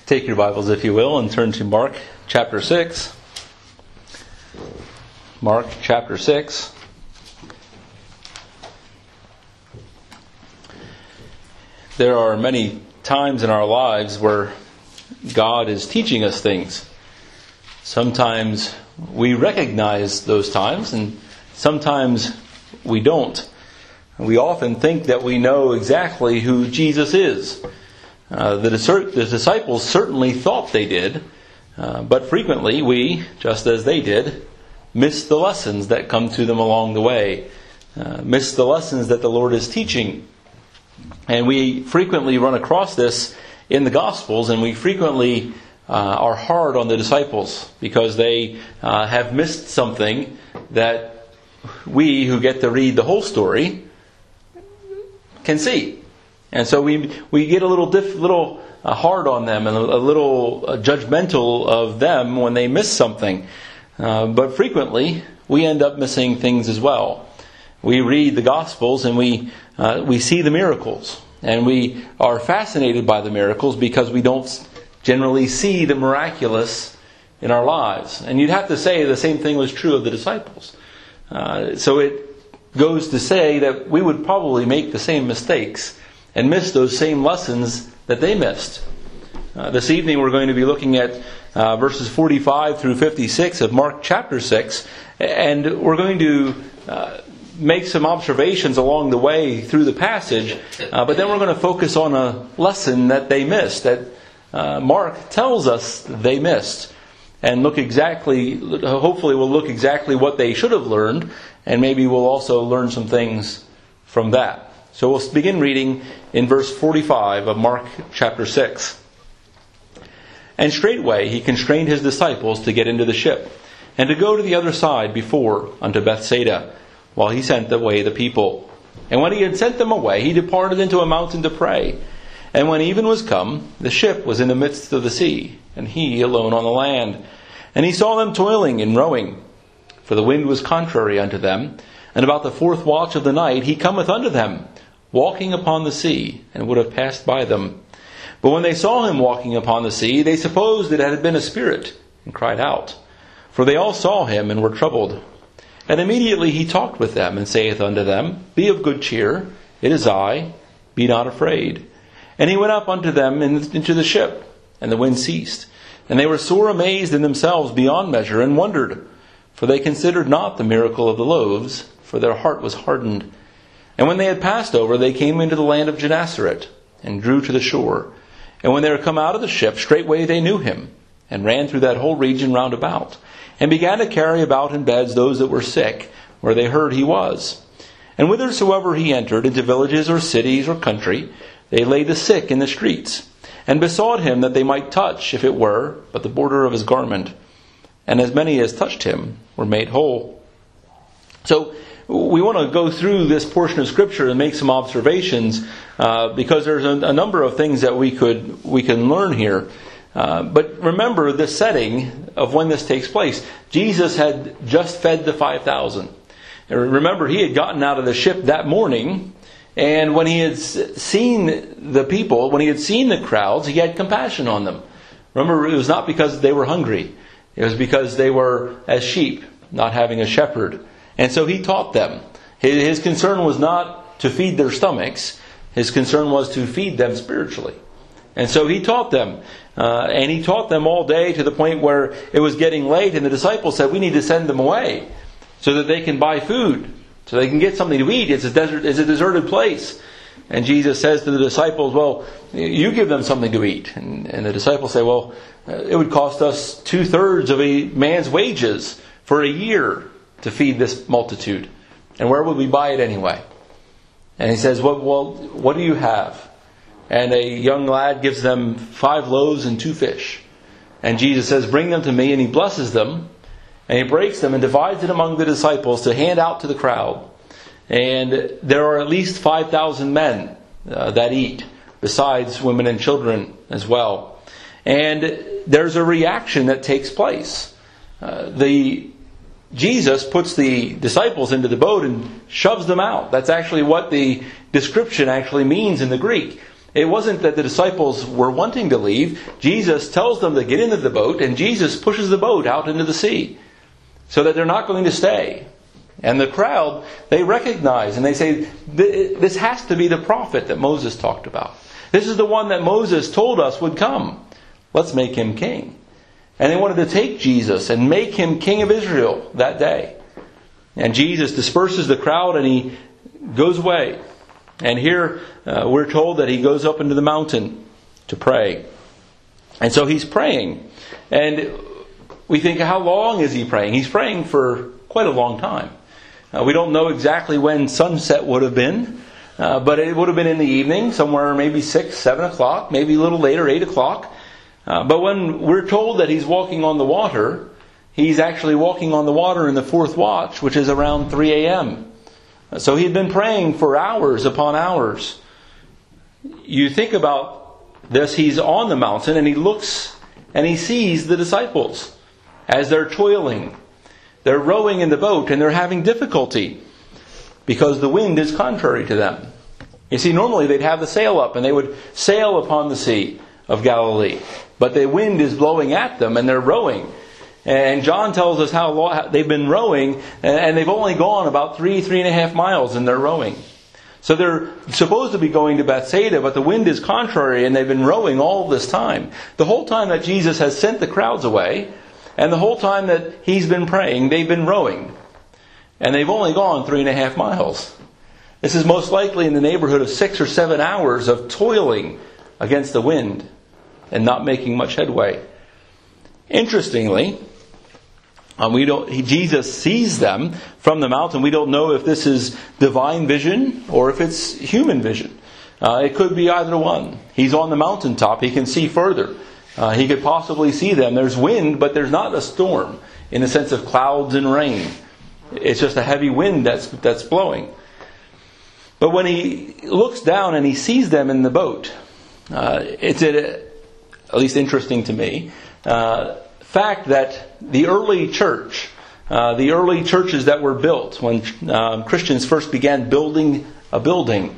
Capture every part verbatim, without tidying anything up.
Take your Bibles, if you will, and turn to Mark chapter six. Mark chapter six. There are many times in our lives where God is teaching us things. Sometimes we recognize those times, and sometimes we don't. We often think that we know exactly who Jesus is. Uh, the, the disciples certainly thought they did, uh, but frequently we, just as they did, miss the lessons that come to them along the way, uh, miss the lessons that the Lord is teaching. And we frequently run across this in the Gospels, and we frequently uh, are hard on the disciples because they uh, have missed something that we, who get to read the whole story, can see. And so we we get a little diff, little uh, hard on them and a, a little uh, judgmental of them when they miss something. Uh, but frequently we end up missing things as well. We read the Gospels and we uh, we see the miracles, and we are fascinated by the miracles because we don't generally see the miraculous in our lives. And you'd have to say the same thing was true of the disciples. Uh, so it goes to say that we would probably make the same mistakes and miss those same lessons that they missed. Uh, this evening we're going to be looking at uh, verses forty-five through fifty-six of Mark chapter six, and we're going to uh, make some observations along the way through the passage, uh, but then we're going to focus on a lesson that they missed, that uh, Mark tells us they missed, and look exactly, hopefully we'll look exactly what they should have learned, and maybe we'll also learn some things from that. So we'll begin reading in verse forty-five of Mark chapter six. And straightway he constrained his disciples to get into the ship, and to go to the other side before unto Bethsaida, while he sent away the people. And when he had sent them away, he departed into a mountain to pray. And when even was come, the ship was in the midst of the sea, and he alone on the land. And he saw them toiling and rowing, for the wind was contrary unto them. And about the fourth watch of the night he cometh unto them, walking upon the sea, and would have passed by them. But when they saw him walking upon the sea, they supposed it had been a spirit, and cried out. For they all saw him, and were troubled. And immediately he talked with them, and saith unto them, Be of good cheer, it is I, be not afraid. And he went up unto them into the ship, and the wind ceased. And they were sore amazed in themselves beyond measure, and wondered. For they considered not the miracle of the loaves, for their heart was hardened. And when they had passed over, they came into the land of Gennesaret, and drew to the shore. And when they were come out of the ship, straightway they knew him, and ran through that whole region round about, and began to carry about in beds those that were sick, where they heard he was. And whithersoever he entered, into villages or cities or country, they laid the sick in the streets, and besought him that they might touch, if it were, but the border of his garment. And as many as touched him were made whole. So we want to go through this portion of Scripture and make some observations, uh, because there's a, a number of things that we could we can learn here. Uh, but remember the setting of when this takes place. Jesus had just fed the five thousand. Remember, he had gotten out of the ship that morning, and when he had seen the people, when he had seen the crowds, he had compassion on them. Remember, it was not because they were hungry. It was because they were as sheep, not having a shepherd. And so he taught them. His concern was not to feed their stomachs. His concern was to feed them spiritually. And so he taught them. Uh, and he taught them all day to the point where it was getting late. And the disciples said, we need to send them away so that they can buy food, so they can get something to eat. It's a desert, it's a deserted place. And Jesus says to the disciples, well, you give them something to eat. And, and the disciples say, well, it would cost us two-thirds of a man's wages for a year to feed this multitude. And where would we buy it anyway? And he says, well, well, what do you have? And a young lad gives them five loaves and two fish. And Jesus says, bring them to me. And he blesses them. And he breaks them and divides it among the disciples to hand out to the crowd. And there are at least five thousand men uh, that eat, besides women and children as well. And there's a reaction that takes place. Uh, the Jesus puts the disciples into the boat and shoves them out. That's actually what the description actually means in the Greek. It wasn't that the disciples were wanting to leave. Jesus tells them to get into the boat, and Jesus pushes the boat out into the sea so that they're not going to stay. And the crowd, they recognize and they say, this has to be the prophet that Moses talked about. This is the one that Moses told us would come. Let's make him king. And they wanted to take Jesus and make him king of Israel that day. And Jesus disperses the crowd and he goes away. And here uh, we're told that he goes up into the mountain to pray. And so he's praying. And we think, how long is he praying? He's praying for quite a long time. Uh, we don't know exactly when sunset would have been. Uh, but it would have been in the evening, somewhere maybe six, seven o'clock, maybe a little later, eight o'clock. Uh, but when we're told that he's walking on the water, he's actually walking on the water in the fourth watch, which is around three a.m. So he had been praying for hours upon hours. You think about this, he's on the mountain and he looks and he sees the disciples as they're toiling. They're rowing in the boat and they're having difficulty because the wind is contrary to them. You see, normally they'd have the sail up and they would sail upon the Sea of Galilee. But the wind is blowing at them and they're rowing. And John tells us how long they've been rowing, and they've only gone about three, three and a half miles in their rowing. So they're supposed to be going to Bethsaida, but the wind is contrary and they've been rowing all this time. The whole time that Jesus has sent the crowds away, and the whole time that he's been praying, they've been rowing. And they've only gone three and a half miles. This is most likely in the neighborhood of six or seven hours of toiling against the wind and not making much headway. Interestingly, um, we don't. He, Jesus sees them from the mountain. We don't know if this is divine vision or if it's human vision. Uh, it could be either one. He's on the mountaintop. He can see further. Uh, he could possibly see them. There's wind, but there's not a storm in the sense of clouds and rain. It's just a heavy wind that's that's blowing. But when he looks down and he sees them in the boat, uh, it's a, at least interesting to me, uh, fact that the early church, uh, the early churches that were built when um, Christians first began building a building,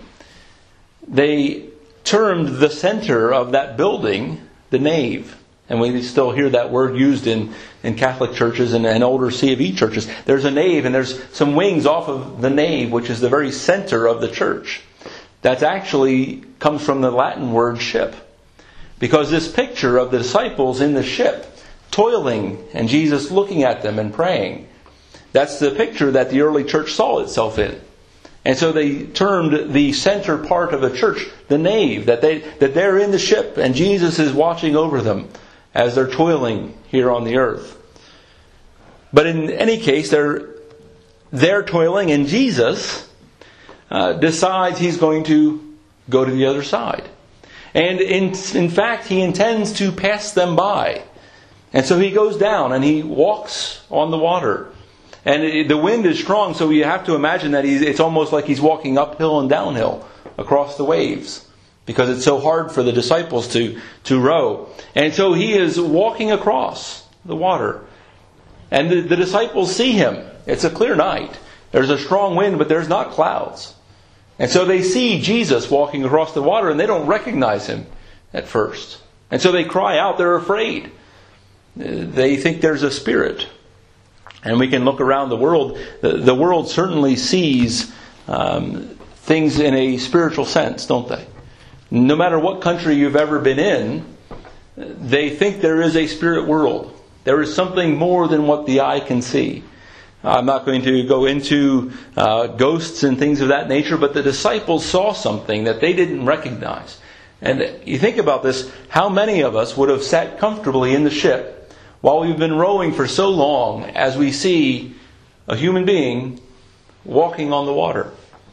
they termed the center of that building the nave. And we still hear that word used in, in Catholic churches and, and older C of E churches. There's a nave and there's some wings off of the nave, which is the very center of the church. That actually comes from the Latin word ship. Because this picture of the disciples in the ship, toiling, and Jesus looking at them and praying, that's the picture that the early church saw itself in. And so they termed the center part of the church the nave, that they that they're in the ship and Jesus is watching over them as they're toiling here on the earth. But in any case, they're they're toiling, and Jesus uh, decides he's going to go to the other side. And in in fact, he intends to pass them by. And so he goes down and he walks on the water. And it, the wind is strong, so you have to imagine that he's, it's almost like he's walking uphill and downhill across the waves, because it's so hard for the disciples to, to row. And so he is walking across the water. And the, the disciples see him. It's a clear night. There's a strong wind, but there's not clouds. And so they see Jesus walking across the water, and they don't recognize him at first. And so they cry out. They're afraid. They think there's a spirit. And we can look around the world. The, the world certainly sees um, things in a spiritual sense, don't they? No matter what country you've ever been in, they think there is a spirit world. There is something more than what the eye can see. I'm not going to go into uh, ghosts and things of that nature, but the disciples saw something that they didn't recognize. And you think about this, how many of us would have sat comfortably in the ship while we've been rowing for so long as we see a human being walking on the water?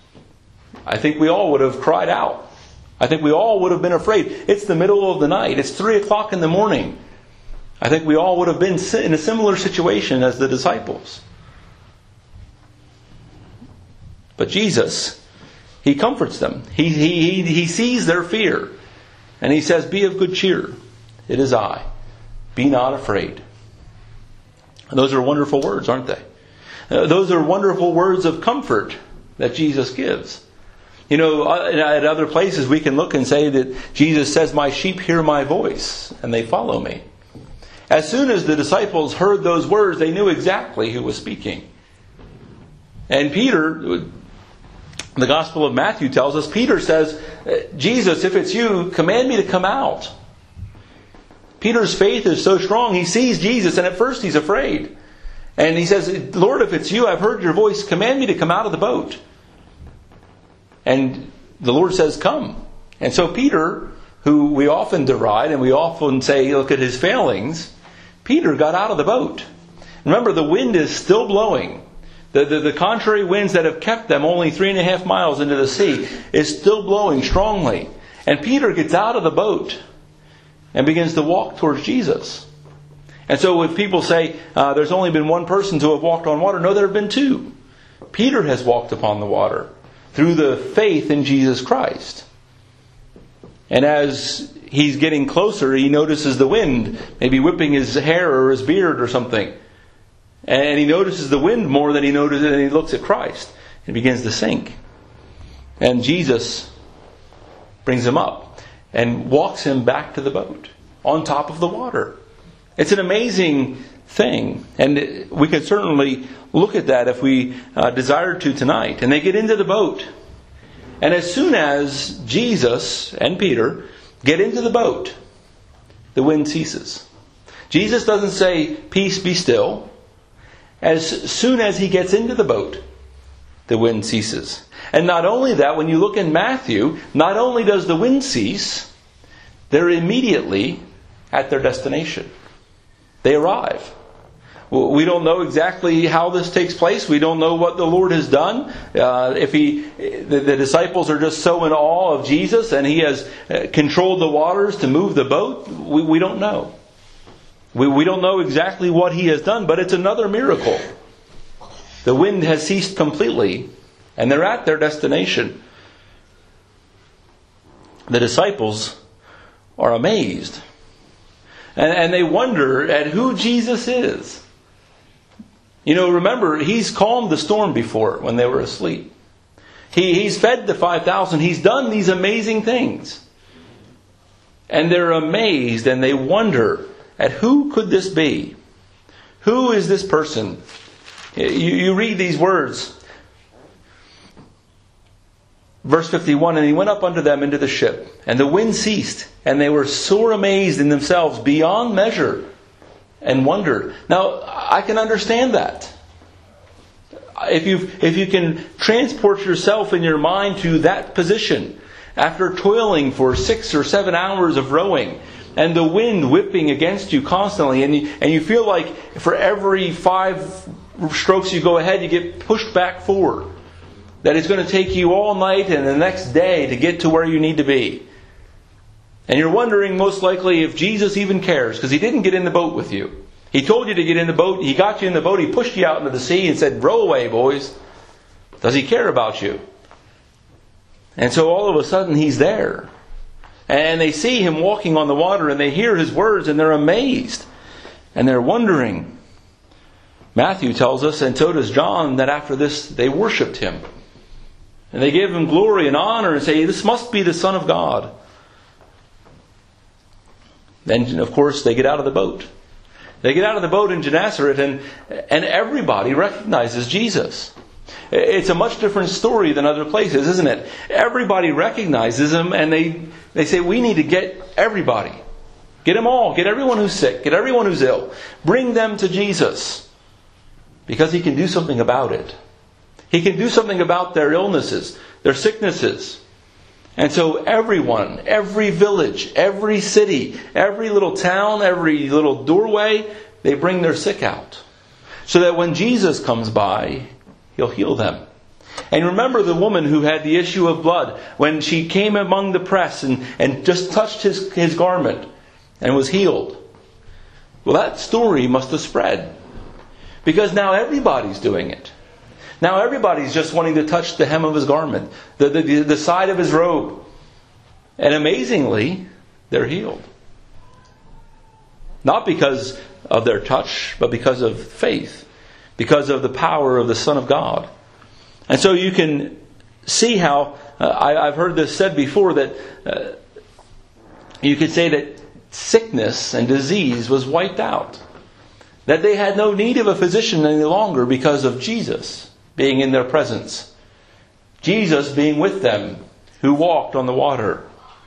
I think we all would have cried out. I think we all would have been afraid. It's the middle of the night. It's three o'clock in the morning. I think we all would have been in a similar situation as the disciples. But Jesus, he comforts them. He, he, he sees their fear. And he says, "Be of good cheer. It is I. Be not afraid." And those are wonderful words, aren't they? Uh, those are wonderful words of comfort that Jesus gives. You know, at other places we can look and say that Jesus says, "My sheep hear my voice, and they follow me." As soon as the disciples heard those words, they knew exactly who was speaking. And Peter, the Gospel of Matthew tells us, Peter says, "Jesus, if it's you, command me to come out." Peter's faith is so strong, he sees Jesus, and at first he's afraid. And he says, "Lord, if it's you, I've heard your voice, command me to come out of the boat." And the Lord says, "Come." And so Peter, who we often deride and we often say, look at his failings, Peter got out of the boat. Remember, the wind is still blowing. The, the, the contrary winds that have kept them only three and a half miles into the sea is still blowing strongly. And Peter gets out of the boat and begins to walk towards Jesus. And so if people say uh, there's only been one person to have walked on water, no, there have been two. Peter has walked upon the water through the faith in Jesus Christ. And as he's getting closer, he notices the wind, maybe whipping his hair or his beard or something. And he notices the wind more than he notices, and he looks at Christ and begins to sink. And Jesus brings him up and walks him back to the boat on top of the water. It's an amazing thing. And we could certainly look at that if we uh, desired to tonight. And they get into the boat. And as soon as Jesus and Peter get into the boat, the wind ceases. Jesus doesn't say, "Peace, be still." As soon as he gets into the boat, the wind ceases. And not only that, when you look in Matthew, not only does the wind cease, they're immediately at their destination. They arrive. We don't know exactly how this takes place. We don't know what the Lord has done. Uh, if he, the, the disciples are just so in awe of Jesus and he has controlled the waters to move the boat, we, we don't know. We, we don't know exactly what he has done, but it's another miracle. The wind has ceased completely and they're at their destination. The disciples are amazed. And, and they wonder at who Jesus is. You know, remember, he's calmed the storm before when they were asleep. He, he's fed the five thousand. He's done these amazing things. And they're amazed and they wonder at who could this be? Who is this person? You, you read these words. Verse fifty-one, "And he went up unto them into the ship, and the wind ceased, and they were sore amazed in themselves beyond measure, and wondered." Now, I can understand that. If you if you can transport yourself in your mind to that position, after toiling for six or seven hours of rowing, and the wind whipping against you constantly, and you, and you feel like for every five strokes you go ahead, you get pushed back forward. That it's going to take you all night and the next day to get to where you need to be. And you're wondering most likely if Jesus even cares, because he didn't get in the boat with you. He told you to get in the boat, he got you in the boat, he pushed you out into the sea and said, "Row away, boys." Does he care about you? And so all of a sudden he's there. And they see him walking on the water and they hear his words and they're amazed. And they're wondering. Matthew tells us, and so does John, that after this they worshipped him. And they gave him glory and honor and say, "This must be the Son of God." Then, of course, they get out of the boat. They get out of the boat in Gennesaret and, and everybody recognizes Jesus. It's a much different story than other places, isn't it? Everybody recognizes him and they, they say, "We need to get everybody. Get them all. Get everyone who's sick. Get everyone who's ill. Bring them to Jesus. Because he can do something about it. He can do something about their illnesses, their sicknesses. And so everyone, every village, every city, every little town, every little doorway, they bring their sick out. So that when Jesus comes by, he'll heal them. And remember the woman who had the issue of blood, when she came among the press and, and just touched his, his garment and was healed. Well, that story must have spread. Because now everybody's doing it. Now everybody's just wanting to touch the hem of his garment, the, the, the side of his robe. And amazingly, they're healed. Not because of their touch, but because of faith. Because of the power of the Son of God. And so you can see how Uh, I, I've heard this said before that uh, you could say that sickness and disease was wiped out. That they had no need of a physician any longer because of Jesus being in their presence. Jesus being with them, who walked on the water.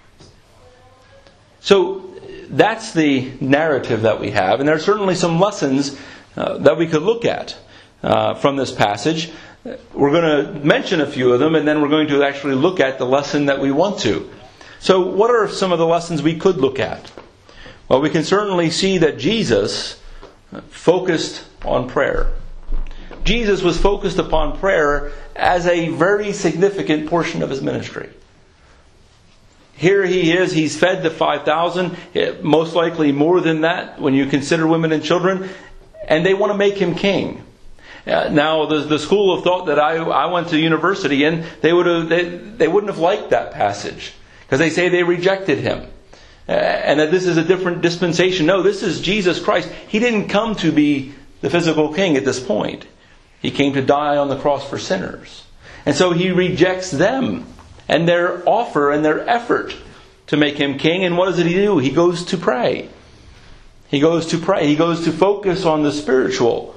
So that's the narrative that we have. And there are certainly some lessons uh, that we could look at uh, from this passage. We're going to mention a few of them, and then we're going to actually look at the lesson that we want to. So what are some of the lessons we could look at? Well, we can certainly see that Jesus focused on prayer. Jesus was focused upon prayer as a very significant portion of his ministry. Here he is, he's fed the five thousand, most likely more than that when you consider women and children, and they want to make him king. Uh, now, the, the school of thought that I, I went to university in, they, would have, they, they wouldn't have liked that passage, because they say they rejected him. Uh, and that this is a different dispensation. No, this is Jesus Christ. He didn't come to be the physical king at this point. He came to die on the cross for sinners. And so he rejects them and their offer and their effort to make him king. And what does he do? He goes to pray. He goes to pray. He goes to focus on the spiritual.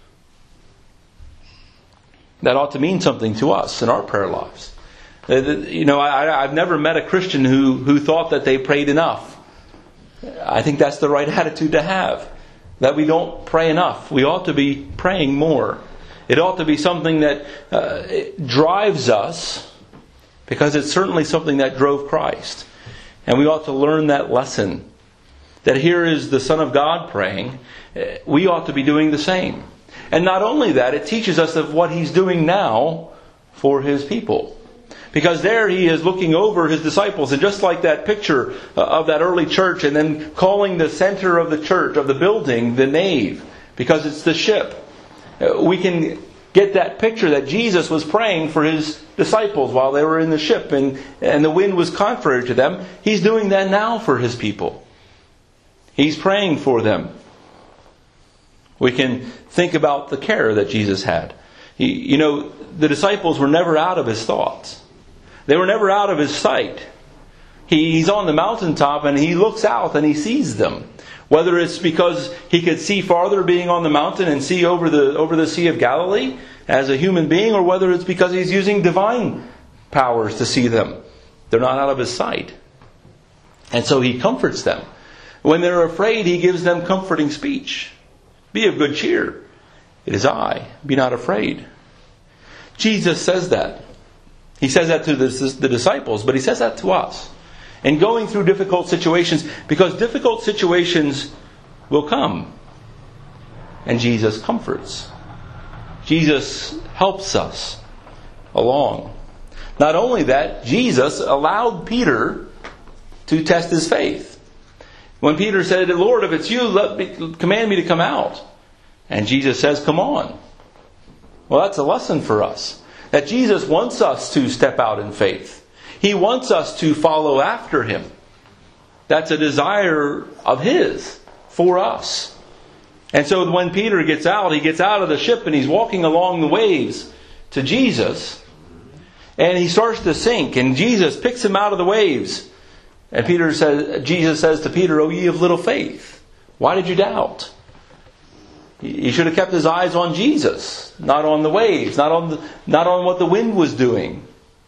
That ought to mean something to us in our prayer lives. You know, I, I've never met a Christian who, who thought that they prayed enough. I think that's the right attitude to have. That we don't pray enough. We ought to be praying more. It ought to be something that uh, it drives us, because it's certainly something that drove Christ. And we ought to learn that lesson. That here is the Son of God praying. We ought to be doing the same. And not only that, it teaches us of what He's doing now for His people. Because there He is looking over His disciples. And just like that picture of that early church, and then calling the center of the church, of the building, the nave, because it's the ship. We can get that picture that Jesus was praying for His disciples while they were in the ship and, and the wind was contrary to them. He's doing that now for His people. He's praying for them. We can think about the care that Jesus had. He, you know, the disciples were never out of His thoughts. They were never out of His sight. He, he's on the mountaintop and He looks out and He sees them. Whether it's because He could see farther being on the mountain and see over the over the Sea of Galilee as a human being, or whether it's because He's using divine powers to see them. They're not out of His sight. And so He comforts them. When they're afraid, He gives them comforting speech. Be of good cheer. It is I. Be not afraid. Jesus says that. He says that to the, the disciples, but He says that to us. And going through difficult situations, because difficult situations will come. And Jesus comforts. Jesus helps us along. Not only that, Jesus allowed Peter to test his faith. When Peter said, Lord, if it's you, let me, command me to come out. And Jesus says, come on. Well, that's a lesson for us. That Jesus wants us to step out in faith. He wants us to follow after Him. That's a desire of His for us. And so when Peter gets out, he gets out of the ship and he's walking along the waves to Jesus. And he starts to sink. And Jesus picks him out of the waves. And Peter says, Jesus says to Peter, O ye of little faith, why did you doubt? He should have kept his eyes on Jesus, not on the waves, not on the, not on what the wind was doing.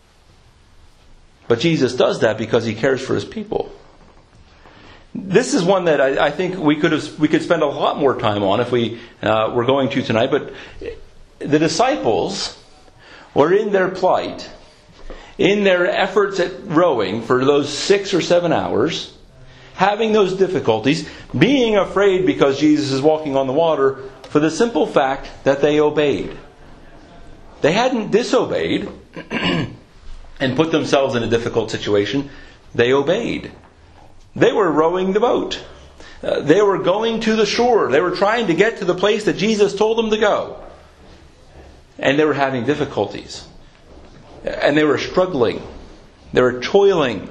But Jesus does that because He cares for His people. This is one that I, I think we could have we could spend a lot more time on if we uh, were going to tonight. But the disciples were in their plight, in their efforts at rowing for those six or seven hours, having those difficulties, being afraid because Jesus is walking on the water, for the simple fact that they obeyed. They hadn't disobeyed and put themselves in a difficult situation. They obeyed. They were rowing the boat. Uh, they were going to the shore. They were trying to get to the place that Jesus told them to go. And they were having difficulties. And they were struggling. They were toiling.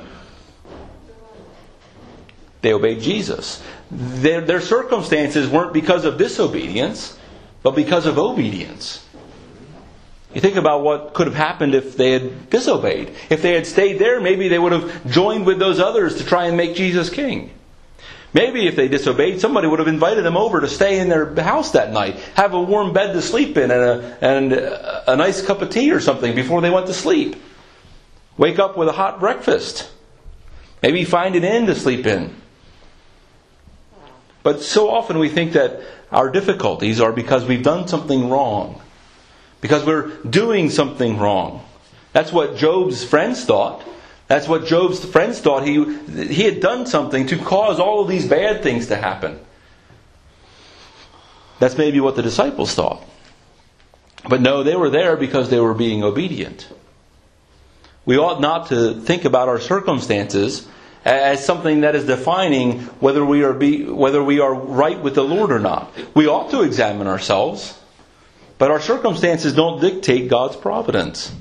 They obeyed Jesus. Their, their circumstances weren't because of disobedience, but because of obedience. You think about what could have happened if they had disobeyed. If they had stayed there, maybe they would have joined with those others to try and make Jesus king. Maybe if they disobeyed, somebody would have invited them over to stay in their house that night, have a warm bed to sleep in and a, and a nice cup of tea or something before they went to sleep. Wake up with a hot breakfast. Maybe find an inn to sleep in. But so often we think that our difficulties are because we've done something wrong. Because we're doing something wrong. That's what Job's friends thought. That's what Job's friends thought. He, he had done something to cause all of these bad things to happen. That's maybe what the disciples thought. But no, they were there because they were being obedient. We ought not to think about our circumstances as something that is defining whether we are be, whether we are right with the Lord or not. We ought to examine ourselves. But our circumstances don't dictate God's providence.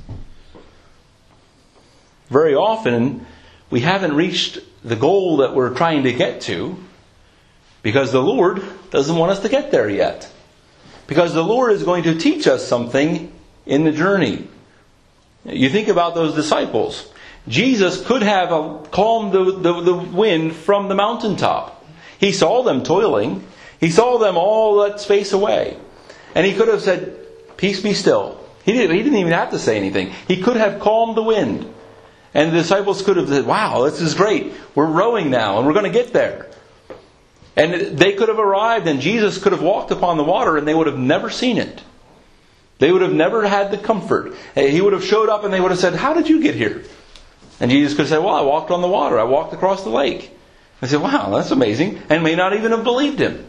Very often, we haven't reached the goal that we're trying to get to because the Lord doesn't want us to get there yet. Because the Lord is going to teach us something in the journey. You think about those disciples. Jesus could have calmed the, the, the wind from the mountaintop. He saw them toiling. He saw them all that space away. And he could have said, "Peace, be still." He didn't, he didn't even have to say anything. He could have calmed the wind. And the disciples could have said, "Wow, this is great. We're rowing now and we're going to get there." And they could have arrived and Jesus could have walked upon the water and they would have never seen it. They would have never had the comfort. He would have showed up and they would have said, "How did you get here?" And Jesus could have said, "Well, I walked on the water. I walked across the lake." They said, "Wow, that's amazing." And may not even have believed him.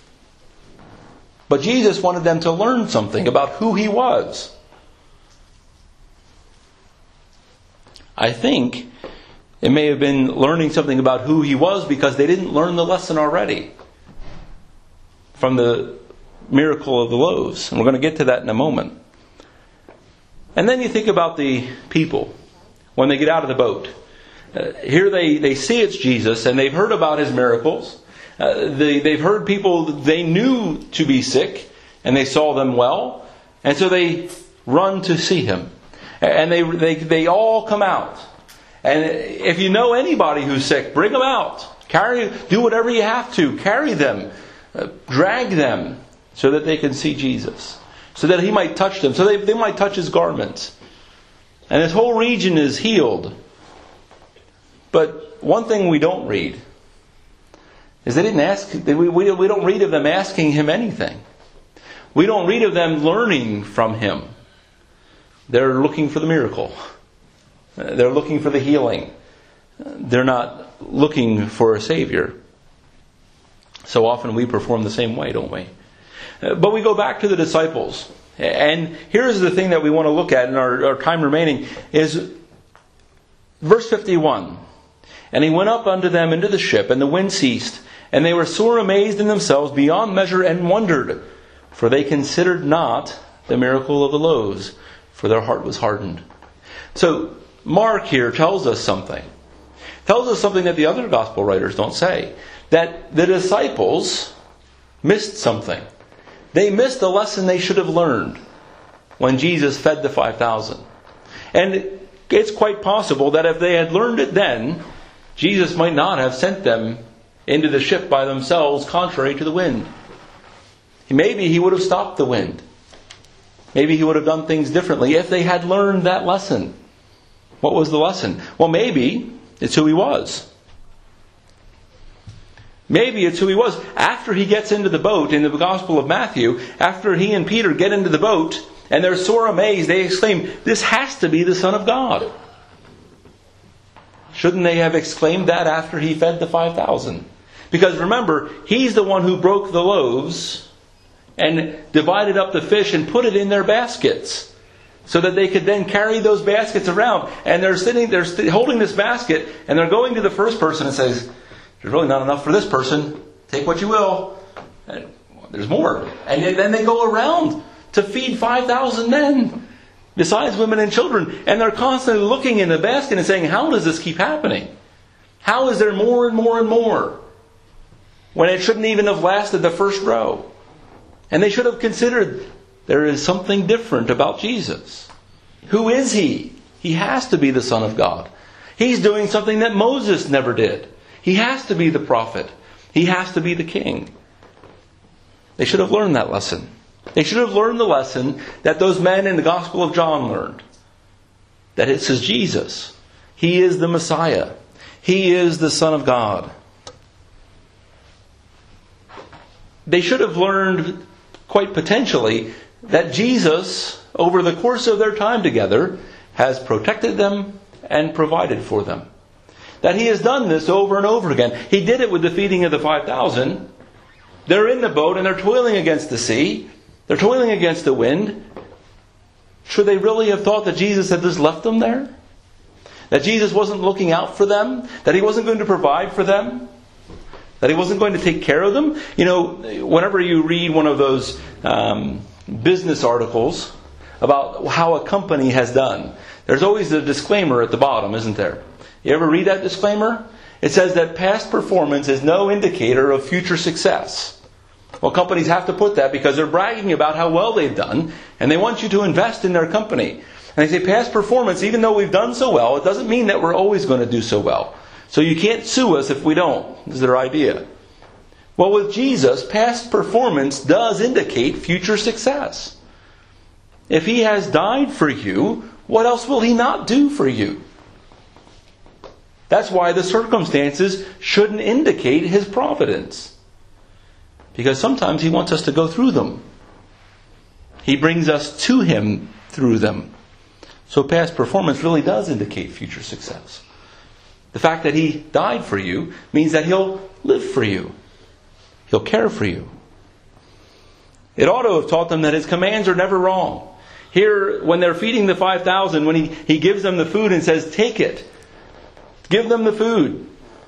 But Jesus wanted them to learn something about who He was. I think it may have been learning something about who He was because they didn't learn the lesson already from the miracle of the loaves. And we're going to get to that in a moment. And then you think about the people when they get out of the boat. Uh, here they, they see it's Jesus and they've heard about His miracles. Uh, they, they've heard people they knew to be sick and they saw them well. And so they run to see Him. And they, they, they all come out. And if you know anybody who's sick, bring them out. Carry, do whatever you have to. Carry them. Uh, drag them so that they can see Jesus. So that He might touch them. So they, they might touch His garments. And this whole region is healed. But one thing we don't read is they didn't ask. We, we, we don't read of them asking Him anything. We don't read of them learning from Him. They're looking for the miracle. They're looking for the healing. They're not looking for a Savior. So often we perform the same way, don't we? But we go back to the disciples. And here's the thing that we want to look at in our, our time remaining is verse fifty-one. "And He went up unto them into the ship, and the wind ceased. And they were sore amazed in themselves beyond measure, and wondered. For they considered not the miracle of the loaves, for their heart was hardened." So Mark here tells us something. Tells us something that the other gospel writers don't say. That the disciples missed something. They missed a lesson they should have learned when Jesus fed the five thousand. And it's quite possible that if they had learned it then, Jesus might not have sent them into the ship by themselves contrary to the wind. Maybe He would have stopped the wind. Maybe He would have done things differently if they had learned that lesson. What was the lesson? Well, maybe it's who He was. Maybe it's who He was. After He gets into the boat in the Gospel of Matthew, after He and Peter get into the boat and they're sore amazed, they exclaim, "This has to be the Son of God." Shouldn't they have exclaimed that after He fed the five thousand? Because remember, He's the one who broke the loaves and divided up the fish and put it in their baskets so that they could then carry those baskets around. And they're sitting, they're st- holding this basket, and they're going to the first person and says, "There's really not enough for this person. Take what you will." And, well, there's more. And then they go around to feed five thousand men, besides women and children. And they're constantly looking in the basket and saying, "How does this keep happening? How is there more and more and more?" When it shouldn't even have lasted the first row. And they should have considered There is something different about Jesus. Who is He? He has to be the Son of God. He's doing something that Moses never did. He has to be the prophet. He has to be the king. They should have learned that lesson. They should have learned the lesson that those men in the Gospel of John learned. That it says Jesus. He is the Messiah. He is the Son of God. They should have learned, quite potentially, that Jesus, over the course of their time together, has protected them and provided for them. That He has done this over and over again. He did it with the feeding of the five thousand. They're in the boat and they're toiling against the sea. They're toiling against the wind. Should they really have thought that Jesus had just left them there? That Jesus wasn't looking out for them? That He wasn't going to provide for them? That He wasn't going to take care of them? You know, whenever you read one of those um, business articles about how a company has done, there's always a disclaimer at the bottom, isn't there? You ever read that disclaimer? It says that past performance is no indicator of future success. Well, companies have to put that because they're bragging about how well they've done, and they want you to invest in their company. And they say past performance, even though we've done so well, it doesn't mean that we're always going to do so well. So you can't sue us if we don't, is their idea. Well, with Jesus, past performance does indicate future success. If He has died for you, what else will He not do for you? That's why the circumstances shouldn't indicate His providence. Because sometimes He wants us to go through them. He brings us to Him through them. So past performance really does indicate future success. The fact that He died for you means that He'll live for you. He'll care for you. It ought to have taught them that His commands are never wrong. Here, when they're feeding the five thousand, when he, he gives them the food and says, take it. Give them the food.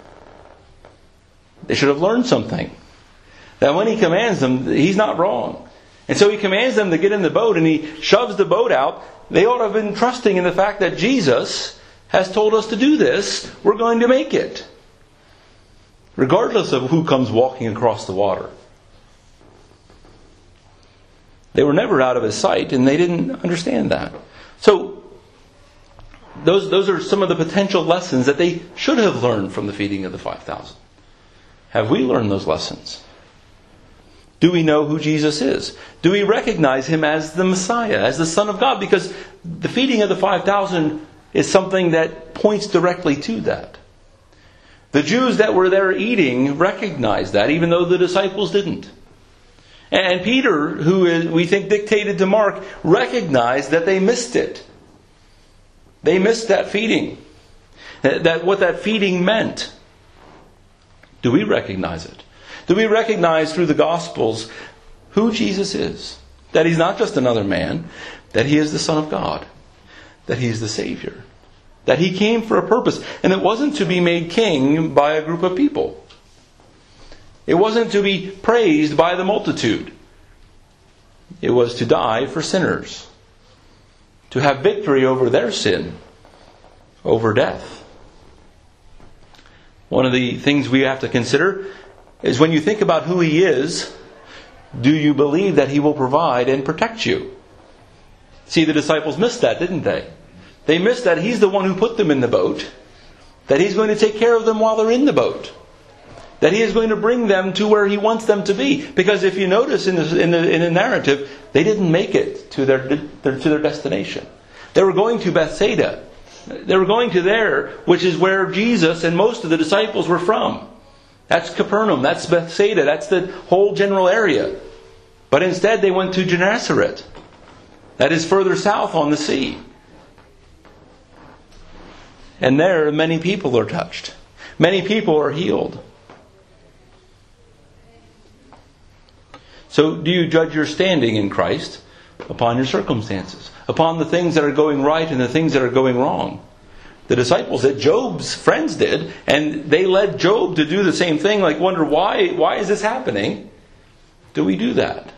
They should have learned something. That when He commands them, He's not wrong. And so He commands them to get in the boat and He shoves the boat out. They ought to have been trusting in the fact that Jesus has told us to do this. We're going to make it. Regardless of who comes walking across the water. They were never out of His sight and they didn't understand that. So, Those, those are some of the potential lessons that they should have learned from the feeding of the five thousand. Have we learned those lessons? Do we know who Jesus is? Do we recognize Him as the Messiah, as the Son of God? Because the feeding of the five thousand is something that points directly to that. The Jews that were there eating recognized that, even though the disciples didn't. And Peter, who is, we think dictated to Mark, recognized that they missed it. They missed that feeding. That what that feeding meant. Do we recognize it? Do we recognize through the Gospels who Jesus is? That He's not just another man. That He is the Son of God. That He is the Savior. That He came for a purpose. And it wasn't to be made king by a group of people. It wasn't to be praised by the multitude. It was to die for sinners. To have victory over their sin, over death. One of the things we have to consider is when you think about who He is, do you believe that He will provide and protect you? See, the disciples missed that, didn't they? They missed that He's the one who put them in the boat. That He's going to take care of them while they're in the boat. That He is going to bring them to where He wants them to be. Because if you notice in the, in the, in the narrative, they didn't make it to their, their, to their destination. They were going to Bethsaida. They were going to there, which is where Jesus and most of the disciples were from. That's Capernaum. That's Bethsaida. That's the whole general area. But instead they went to Gennesaret. That is further south on the sea. And there many people are touched. Many people are healed. So do you judge your standing in Christ upon your circumstances? Upon the things that are going right and the things that are going wrong? The disciples that Job's friends did, and they led Job to do the same thing, like wonder why, why is this happening? Do we do that?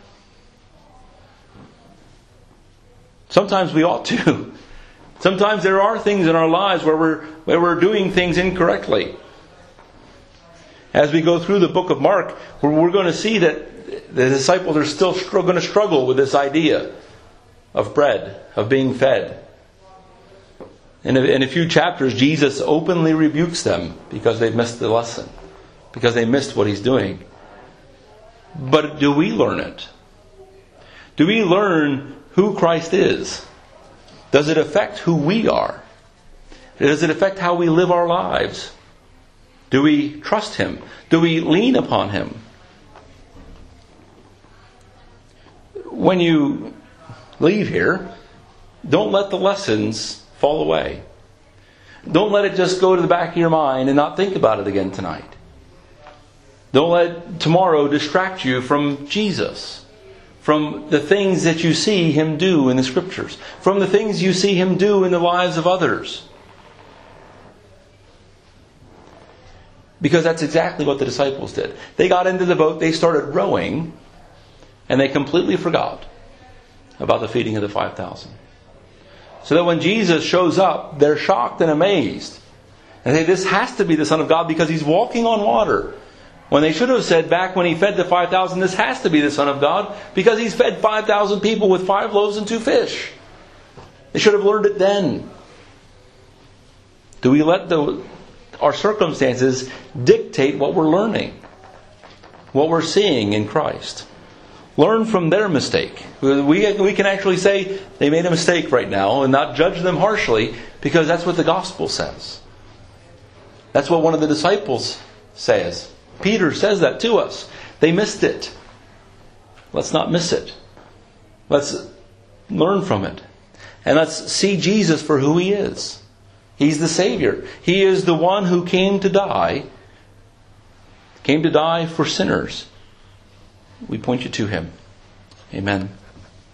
Sometimes we ought to. Sometimes there are things in our lives where we're, where we're doing things incorrectly. As we go through the book of Mark, we're going to see that The disciples are still going to struggle with this idea of bread, of being fed. In a, in a few chapters, Jesus openly rebukes them because they've missed the lesson, because they missed what He's doing. But do we learn it? Do we learn who Christ is? Does it affect who we are? Does it affect how we live our lives? Do we trust Him? Do we lean upon Him? When you leave here, don't let the lessons fall away. Don't let it just go to the back of your mind and not think about it again tonight. Don't let tomorrow distract you from Jesus, from the things that you see Him do in the Scriptures, from the things you see Him do in the lives of others. Because that's exactly what the disciples did. They got into the boat, they started rowing, and they completely forgot about the feeding of the five thousand. So that when Jesus shows up, they're shocked and amazed. And they say, this has to be the Son of God because He's walking on water. When they should have said back when He fed the five thousand, this has to be the Son of God because He's fed five thousand people with five loaves and two fish. They should have learned it then. Do we let the, our circumstances dictate what we're learning? What we're seeing in Christ? Learn from their mistake. We, we can actually say they made a mistake right now and not judge them harshly because that's what the gospel says. That's what one of the disciples says. Peter says that to us. They missed it. Let's not miss it. Let's learn from it. And let's see Jesus for who He is. He's the Savior. He is the one who came to die. Came to die for sinners. We point you to Him. Amen.